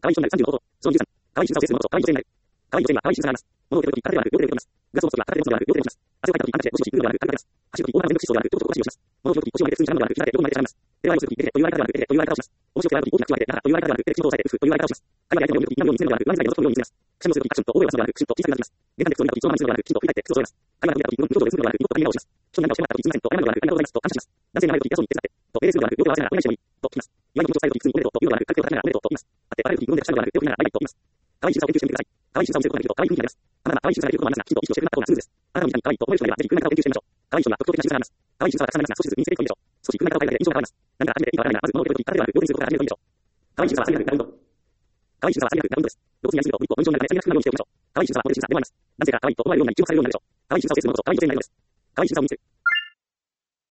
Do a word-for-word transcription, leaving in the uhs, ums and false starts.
可愛い人になるさんじゅうのこと。小にじゅうさん。可愛いしぐさを制する者と可愛い女性になる。可愛い女性には可愛いしぐさがあります。物を受け取るとき、空手ではなく、両手で受け取ります。ガスを持つときは片手で持つのではなく、両手で持ちます。汗をかいたとき、ハンカチで腰を引くのではなく、軽くかけます。走るとき、大幅連続疾走ではなく、両手を腰をします。物を取るとき、腰を上げて普通にしゃがむのではなく、左手で横に曲げてしゃがみます。手で愛をするとき、手でという相方ではなく、手でという相方をします。面白くて笑うとき、大きな口を開けて、なはという相方ではなく、手で口元を押さえて、うふという相方をします。会話で相手の読みとき、今のように見せるのではなく、上目遣いで覗き込むように見せます。くしゃみをするとき、アクションと大声を出すのではなく、クシュンと小さくなっています。玄関で靴を見たとき、そのままにするのではなく、きちんと振り返って靴を揃えます。会話が途切れたとき、無表情でするのではなく、ニコッと笑顔をします。人に何かをしてもらったとき、すみませんと謝るのではなく、ありがとうございますと感謝します。男性に甘えるとき、偉そうに手伝って、と命令するのではなく、両手を合わせながらお願いしてもいい、と聞きます。祝いの気持ちを伝えるとき、普通におめでとうと言うのではなく、軽く手を叩きながらおめでとうと言います。会って笑えるとき、無音でくしゃみのではなく、手を振りながらバイバイと言います。可愛いしぐさを研究してみてください。可愛いしぐさを見せることができると、可愛い雰囲気になります。あなたは可愛いしぐさができることもありますが、きちんと意識をしてくれなかった方がスムーズです。あなたの見た目に可愛いと思える人がいれば、ぜひ訓練型を研究してみましょう。可愛い人には特徴的なしぐさがあります。可愛いしぐさはたくさんありますが、少しずつ身につけていくといいでしょう。少し訓練型を変えるだけで印象が変わります。何か初めていいかわからないが、まず物を受け取るとき、空手ではなく、両手にすることから始めるといいでしょう。可愛いしぐさはさりげなくな運動。可愛いしぐさはさりげなくな運動です。露骨にやりすぎると、お肉を文章になるため、さりげなくなるようにしておきましょう。可愛いしぐさはモデルしぐさでもあります。男性が可愛いと思われるような一致をされるようになるでしょう。可愛いしぐさを制する者と可愛い女性になることです。可愛いしぐさを見せる。